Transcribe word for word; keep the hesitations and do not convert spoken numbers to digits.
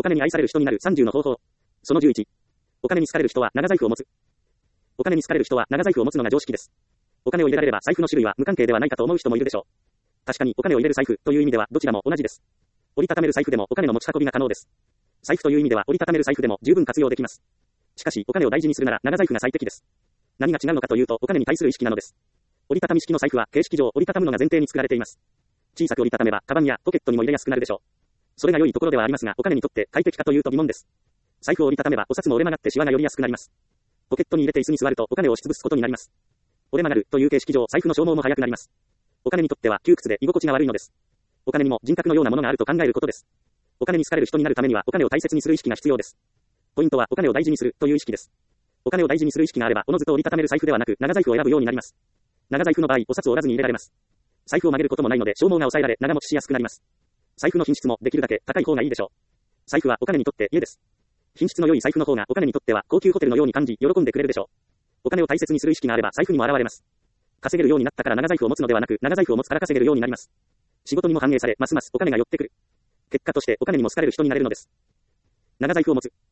金に愛される人になるさんじゅうの方法。そのじゅういち。お金に好かれる人は長財布を持つ。お金に好かれる人は長財布を持つのが常識です。お金を入れられれば財布の種類は無関係ではないかと思う人もいるでしょう。確かにお金を入れる財布という意味ではどちらも同じです。折りたためる財布でもお金の持ち運びが可能です。財布という意味では折りたためる財布でも十分活用できます。しかしお金を大事にするなら長財布が最適です。何が違うのかというとお金に対する意識なのです。折りたたみ式の財布は形式上折りたたむのが前提に作られています。小さく折りたためばカバンやポケットにも入れやすくなるでしょう。それが良いところではありますがお金にとって快適かというと疑問です。財布を折りたためばお札も折れ曲がってシワが寄りやすくなります。ポケットに入れて椅子に座るとお金を押しつぶすことになります。折れ曲がるという形式上財布の消耗も早くなります。お金にとっては窮屈で居心地が悪いのです。お金にも人格のようなものがあると考えることです。お金に好かれる人になるためにはお金を大切にする意識が必要です。ポイントはお金を大事にするという意識です。お金を大事にする意識があればおのずと折りたためる財布ではなく長財布を選ぶようになります。長財布の場合お札を折らずに入れられます。財布を曲げることもないので消耗が抑えられ長持ちしやすくなります。財布の品質もできるだけ高い方がいいでしょう。財布はお金にとって家です。品質の良い財布の方がお金にとっては高級ホテルのように感じ喜んでくれるでしょう。お金を大切にする意識があれば財布にも現れます。稼げるようになったから長財布を持つのではなく長財布を持つから稼げるようになります。仕事にも反映されますますお金が寄ってくる。結果としてお金にも好かれる人になれるのです。長財布を持つ。